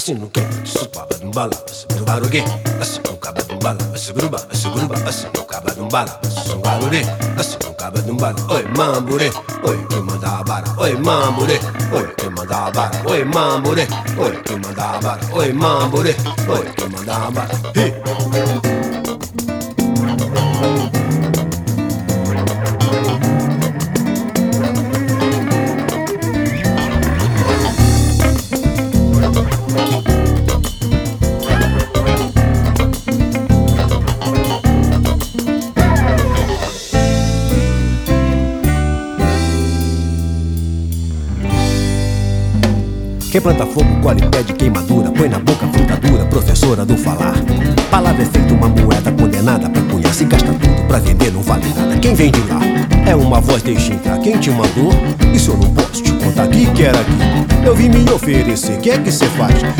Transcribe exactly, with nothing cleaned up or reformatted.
assim não quer, supaba de um bala, subarugue, assim não caba de um bala, suguruba, suguruba, assim não caba de um bala, subarure, assim não caba de um bala, oi mambure, oi quem manda a vara, oi mambure, oi quem manda a vara, oi mambure, oi quem manda a vara, oi mambure, oi quem manda a vara. Quem planta fogo, colhe pé de queimadura, põe na boca fruta dura, professora do falar. Palavra é feita uma moeda condenada pra cunhar, se gasta tudo pra vender, não vale nada. Quem vem de lá é uma voz, deixa entrar. Quem te mandou? Isso eu não posso te contar. Que quer aqui? Eu vim me oferecer, que é que cê faz?